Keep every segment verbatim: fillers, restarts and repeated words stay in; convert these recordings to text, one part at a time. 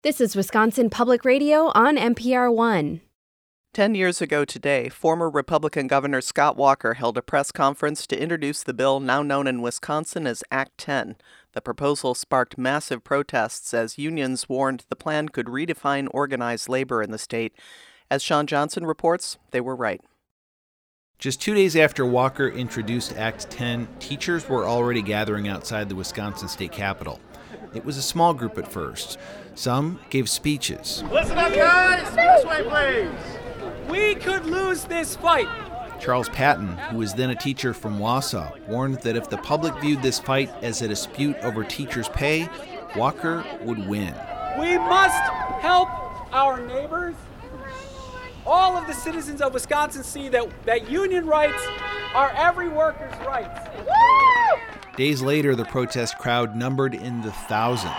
This is Wisconsin Public Radio on N P R One. Ten years ago today, former Republican Governor Scott Walker held a press conference to introduce the bill now known in Wisconsin as Act ten. The proposal sparked massive protests as unions warned the plan could redefine organized labor in the state. As Sean Johnson reports, they were right. Just two days after Walker introduced Act ten, teachers were already gathering outside the Wisconsin state capitol. It was a small group at first. Some gave speeches. Listen up, guys! This way, please! We could lose this fight. Charles Patton, who was then a teacher from Wausau, warned that if the public viewed this fight as a dispute over teachers' pay, Walker would win. We must help our neighbors. All of the citizens of Wisconsin see that, that union rights are every worker's rights. Woo! Days later, the protest crowd numbered in the thousands.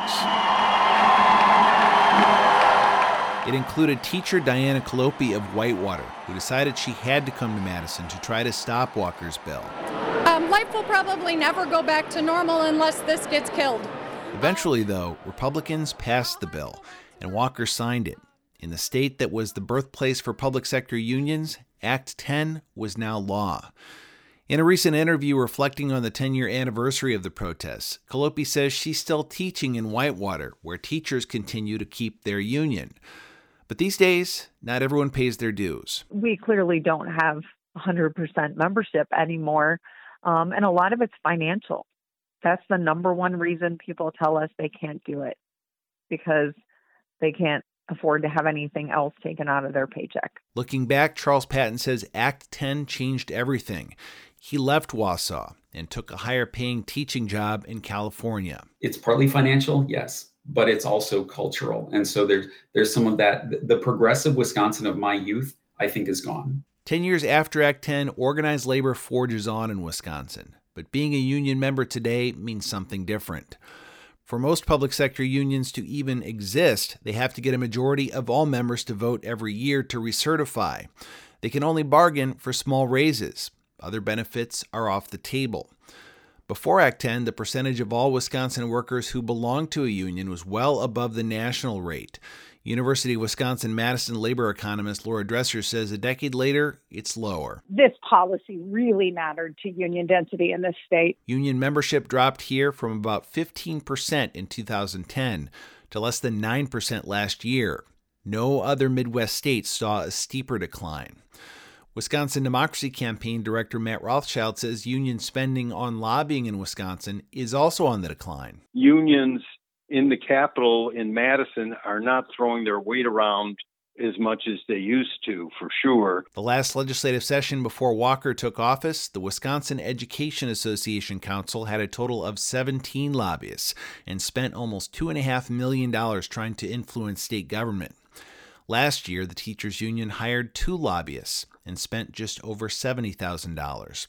It included teacher Diana Calopi of Whitewater, who decided she had to come to Madison to try to stop Walker's bill. Um, life will probably never go back to normal unless this gets killed. Eventually, though, Republicans passed the bill, and Walker signed it. In the state that was the birthplace for public sector unions, Act ten was now law. In a recent interview reflecting on the ten-year anniversary of the protests, Calopi says she's still teaching in Whitewater, where teachers continue to keep their union. But these days, not everyone pays their dues. We clearly don't have one hundred percent membership anymore, um, and a lot of it's financial. That's the number one reason people tell us they can't do it, because they can't afford to have anything else taken out of their paycheck. Looking back, Charles Patton says Act ten changed everything. He left Wausau and took a higher-paying teaching job in California. It's partly financial, yes, but it's also cultural. And so there's there's some of that. The progressive Wisconsin of my youth, I think, is gone. Ten years after Act ten, organized labor forges on in Wisconsin. But being a union member today means something different. For most public sector unions to even exist, they have to get a majority of all members to vote every year to recertify. They can only bargain for small raises. Other benefits are off the table. Before Act ten, the percentage of all Wisconsin workers who belonged to a union was well above the national rate. University of Wisconsin-Madison labor economist Laura Dresser says a decade later, it's lower. This policy really mattered to union density in this state. Union membership dropped here from about fifteen percent in two thousand ten to less than nine percent last year. No other Midwest state saw a steeper decline. Wisconsin Democracy Campaign Director Matt Rothschild says union spending on lobbying in Wisconsin is also on the decline. Unions in the Capitol in Madison are not throwing their weight around as much as they used to, for sure. The last legislative session before Walker took office, the Wisconsin Education Association Council had a total of seventeen lobbyists and spent almost two point five million dollars trying to influence state government. Last year, the teachers' union hired two lobbyists and spent just over seventy thousand dollars.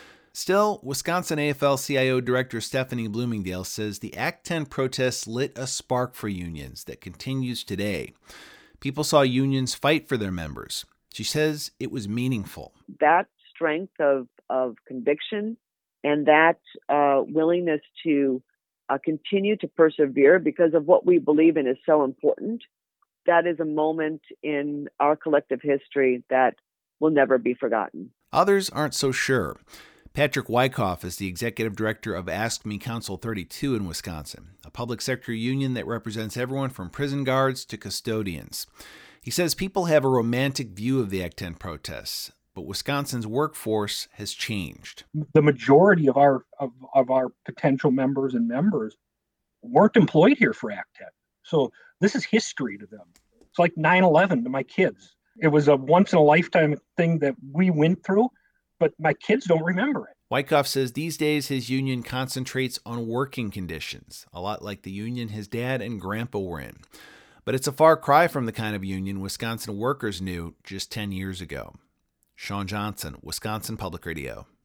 Still, Wisconsin A F L C I O Director Stephanie Bloomingdale says the Act ten protests lit a spark for unions that continues today. People saw unions fight for their members. She says it was meaningful. That strength of, of conviction and that uh, willingness to uh, continue to persevere because of what we believe in is so important. That is a moment in our collective history that will never be forgotten. Others aren't so sure. Patrick Wyckoff is the executive director of Ask Me Council thirty-two in Wisconsin, a public sector union that represents everyone from prison guards to custodians. He says people have a romantic view of the Act ten protests, but Wisconsin's workforce has changed. The majority of our of, of our potential members and members weren't employed here for Act ten. So this is history to them. It's like nine eleven to my kids. It was a once-in-a-lifetime thing that we went through, but my kids don't remember it. Wyckoff says these days his union concentrates on working conditions, a lot like the union his dad and grandpa were in. But it's a far cry from the kind of union Wisconsin workers knew just ten years ago. Sean Johnson, Wisconsin Public Radio.